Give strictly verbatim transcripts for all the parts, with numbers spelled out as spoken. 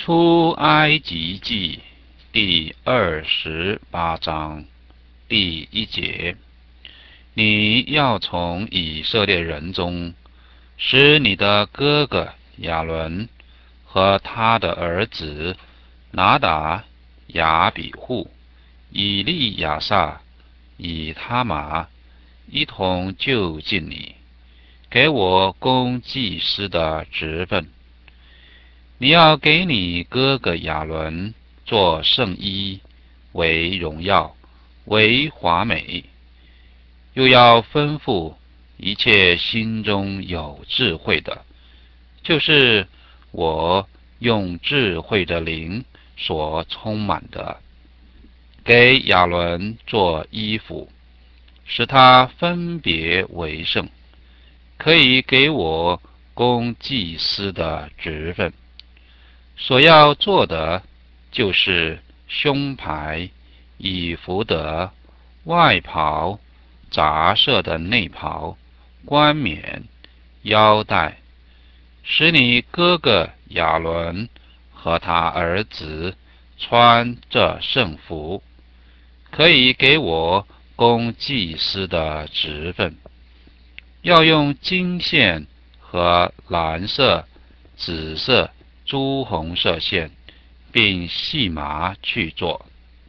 出埃及记第二十八章第一节，你要从以色列人中使你的哥哥亚伦和他的儿子拿达、亚比户、以利亚撒、以他玛一同就近你，给我供祭司的职分。你要给你哥哥亚伦做圣衣，为荣耀，为华美，又要吩咐一切心中有智慧的，就是我用智慧的灵所充满的，给亚伦做衣服，使他分别为圣，可以给我供祭司的职分。所要做的就是胸牌、以弗得、外袍、杂色的内袍、冠冕、腰带，使你哥哥亚伦和他儿子穿这圣服，可以给我供祭司的职分。要用金线和蓝色、紫色、朱红色线，并细麻去做。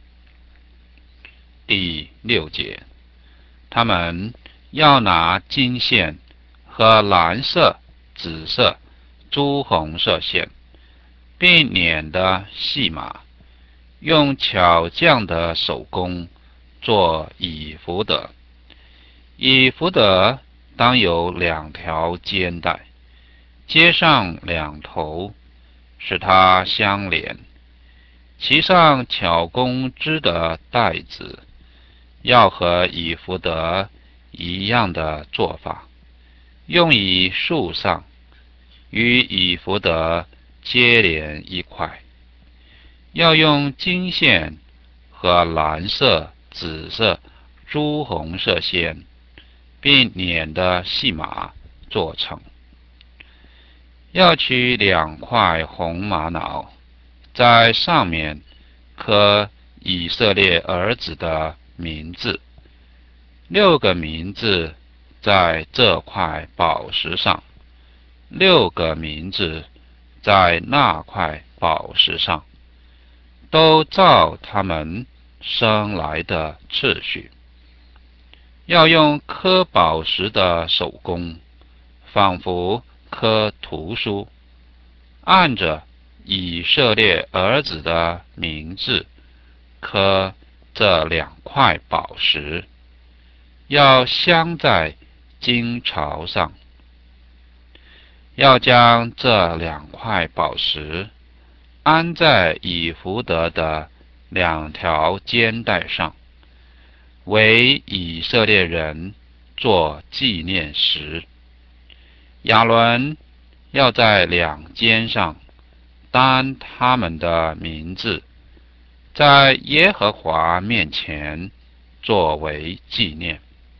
第六节，他们要拿金线和蓝色、紫色、朱红色线，并捻的细麻，用巧匠的手工做以弗得。以弗得当有两条肩带，接上两头，使它相连，其上巧工织的带子，要和以弗得一样的做法，用以束上，与以弗得接连一块。要用金线和蓝色、紫色、朱红色线，并捻的细麻做成。要取两块红玛瑙，在上面刻以色列儿子的名字，六个名字在这块宝石上，六个名字在那块宝石上，都照他们生来的次序。要用刻宝石的手工，仿佛刻图书，按着以色列儿子的名字刻这两块宝石，要镶在金槽上。要将这两块宝石安在以弗得的两条肩带上，为以色列人做纪念石。亚伦要在两肩上担他们的名字，在耶和华面前作为纪念。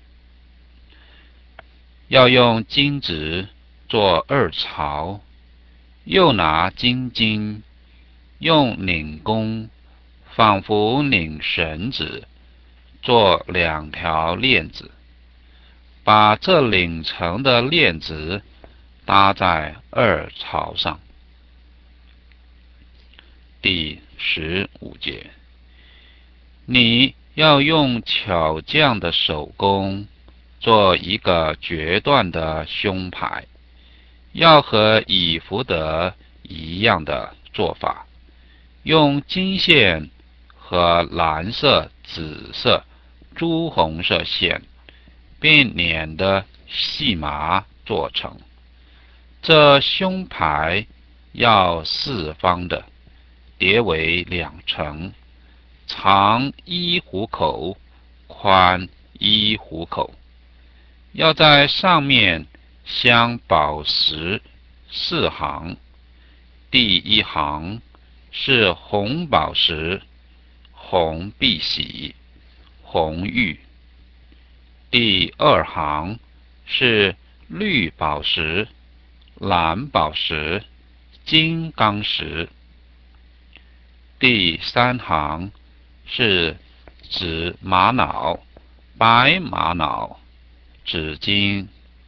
要用金子做二槽，又拿金筋，用领弓，仿佛领绳子，做两条链子，把这领成的链子搭在二槽上。第十五节，你要用巧匠的手工做一个决断的胸牌，要和以弗得一样的做法，用金线和蓝色、紫色、朱红色线，并捻的细麻做成。这胸牌要四方的，叠为两层，长一虎口，宽一虎口。要在上面镶宝石四行，第一行是红宝石、红碧玺、红玉；第二行是绿宝石、蓝宝石、金刚石； 第三行是紫玛瑙、白玛瑙、紫金。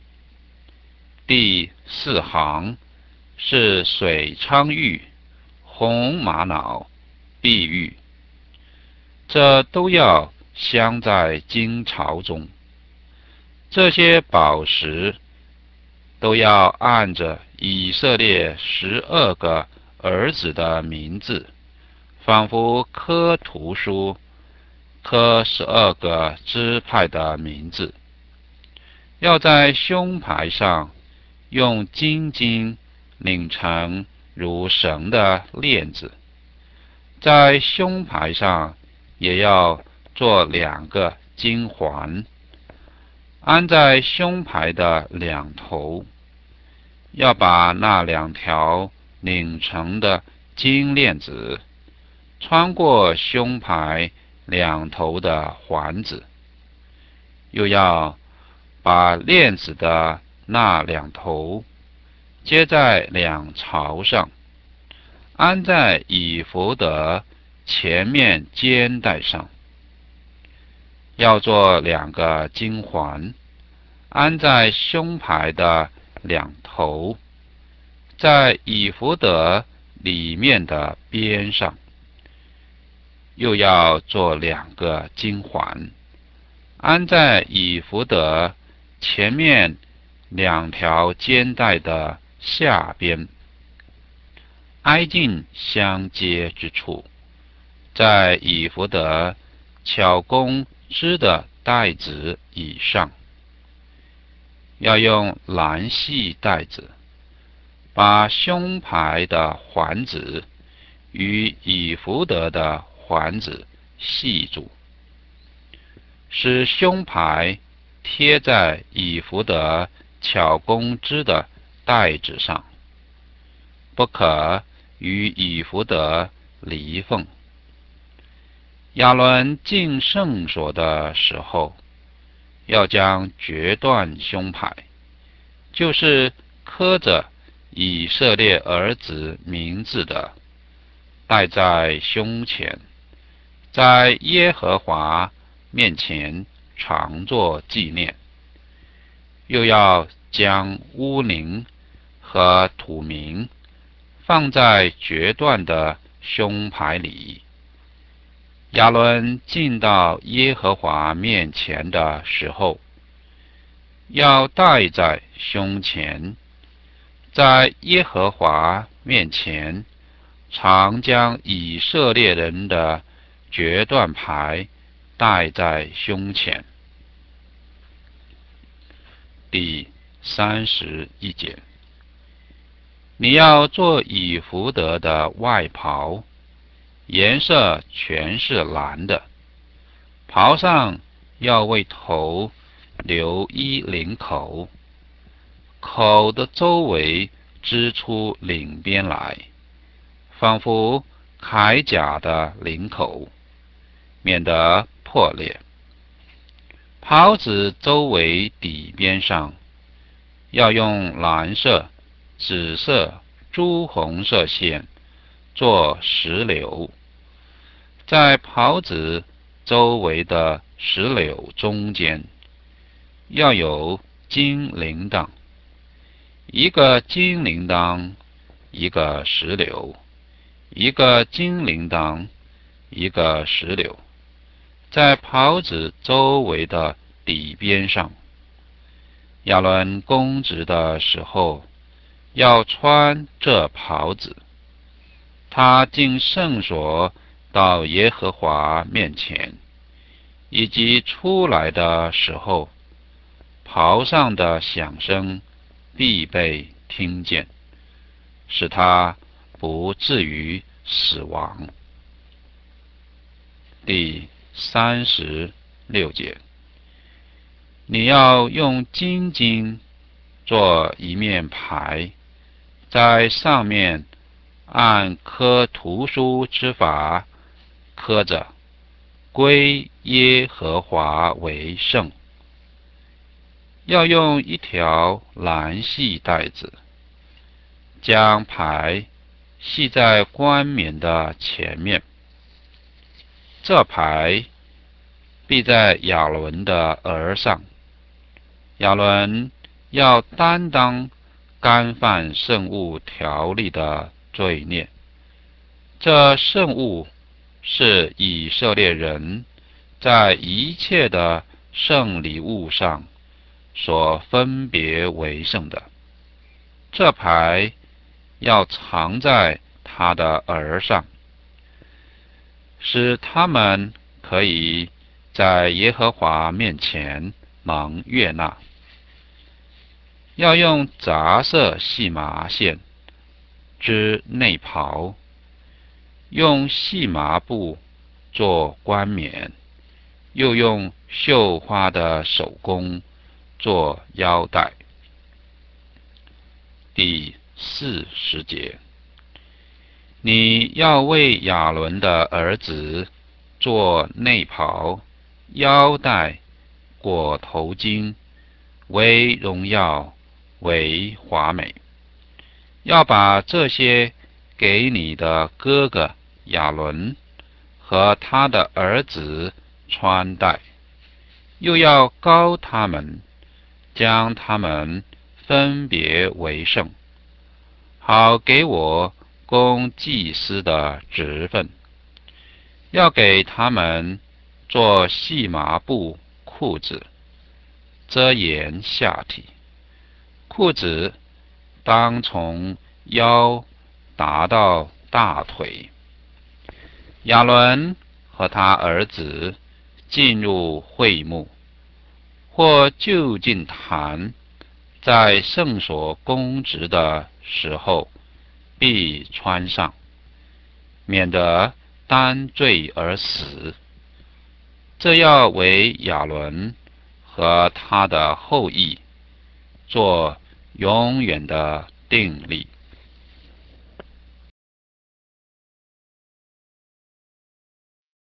第四行是水苍玉、红玛瑙、碧玉，这都要镶在金槽中。这些宝石都要按着以色列十二个儿子的名字，仿佛刻图书，刻十二个支派的名字，要在胸牌上用金金拧成如绳的链子，在胸牌上也要做两个金环，安在胸牌的两头，要把那两条拧成的金链子穿过胸牌两头的环子，又要把链子的那两头接在两槽上，安在以弗得前面肩带上，要做两个金环，安在胸牌的两头，在以弗得里面的边上，又要做两个金环，安在以弗得前面两条肩带的下边，挨近相接之处，在以弗得巧工织的带子以上，要用蓝细带子把胸牌的环子与以弗得的环子系住，使胸牌贴在以弗得巧工织的带子上，不可与以弗得离缝。亚伦进圣所的时候，要将决断胸牌，就是刻着以色列儿子名字的，戴在胸前，在耶和华面前常作纪念。又要将乌灵和土名放在决断的胸牌里。亚伦进到耶和华面前的时候，要戴在胸前，在耶和华面前常将以色列人的决断牌戴在胸前。第三十一节，你要做以弗得的外袍，颜色全是蓝的，袍上要为头留一领口，口的周围织出领边来，仿佛铠甲的领口，免得破裂。袍子周围底边上要用蓝色、紫色、朱红色线做石榴，在袍子周围的石榴中间要有金铃铛，一个金铃铛，一个石榴，一个金铃铛，一个石榴，在袍子周围的底边上。亚伦供职的时候要穿这袍子，他进圣所到耶和华面前，以及出来的时候，袍上的响声必被听见，使他不至于死亡。第三十六节，你要用金金做一面牌，在上面按刻图书之法刻着归耶和华为圣。要用一条蓝细带子将牌系在冠冕的前面。这牌必在亚伦的额上。亚伦要担当干犯圣物条例的罪孽。这圣物是以色列人在一切的圣礼物上所分别为圣的。这牌要藏在他的额上，使他们可以在耶和华面前蒙悦纳。要用杂色细麻线织内袍，用细麻布做冠冕，又用绣花的手工做腰带。第四十节，你要为亚伦的儿子做内袍、腰带、裹头巾，为荣耀，为华美。要把这些给你的哥哥亚伦和他的儿子穿戴，又要膏他们，将他们分别为圣，好给我供祭司的职分。要给他们做细麻布裤子，遮掩下体。裤子当从腰达到大腿。亚伦和他儿子进入会幕，或就近坛，在圣所供职的时候，必穿上，免得担罪而死。这要为亚伦和他的后裔做永远的定例。